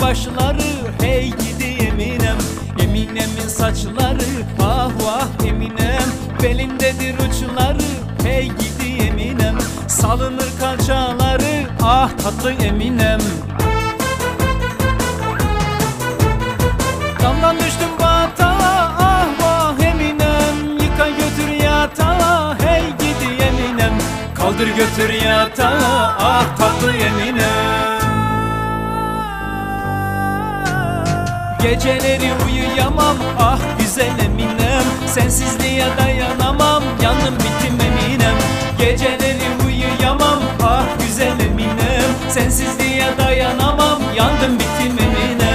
başları, hey gidi Eminem. Eminem'in saçları, ah vah Eminem. Belindedir uçları, hey gidi Eminem. Salınır kalçaları, ah tatlı Eminem. Damdan düştüm batağa, ah vah Eminem. Yıka götür yatağa, hey gidi Eminem. Kaldır götür yatağa, ah tatlı Eminem. Geceleri uyuyamam, ah güzel Eminem. Sensizliğe dayanamam, yandım bittim Eminem. Geceleri uyuyamam, ah güzel Eminem. Sensizliğe dayanamam, yandım bittim Eminem.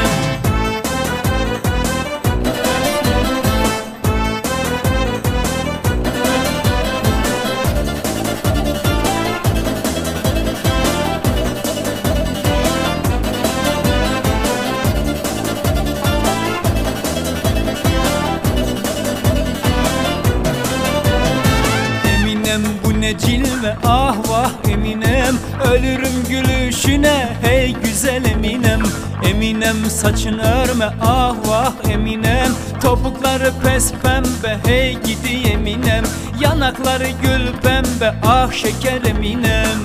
Bu ne cilve, ah vah Eminem. Ölürüm gülüşüne, hey güzel Eminem. Eminem saçın örme, ah vah Eminem. Topukları pes pembe, hey gidi Eminem. Yanakları gül pembe, ah şeker Eminem.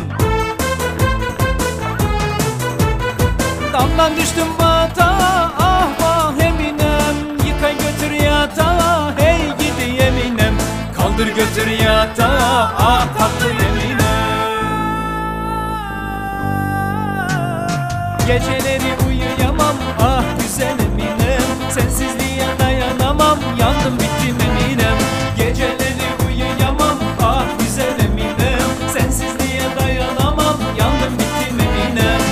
Damdan düştüm batağa, ah vah Eminem. Yıka götür yatağa, hey gidi Eminem. Kaldır götür yatağa, ah tatlı Eminem. Geceleri uyuyamam, ah güzel Eminem. Sensizliğe dayanamam, yandım bittim Eminem. Geceleri uyuyamam, ah güzel Eminem. Sensizliğe dayanamam, yandım bittim Eminem.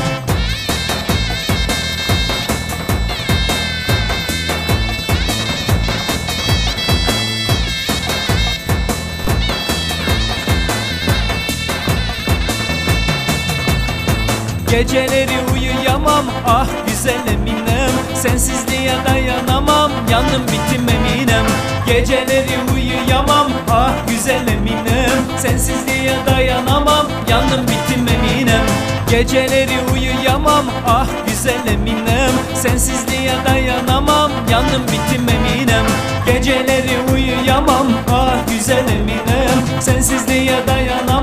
Geceleri uyuyamam, ah güzel Eminem. Sensizliğe dayanamam, yandım bittim Eminem. Geceleri uyuyamam, ah güzel Eminem. Sensizliğe dayanamam, yandım bittim Eminem. Geceleri uyuyamam, ah güzel Eminem. Sensizliğe dayanamam, yandım bittim Eminem. Geceleri uyuyamam, ah güzel Eminem. Sensizliğe dayanamam.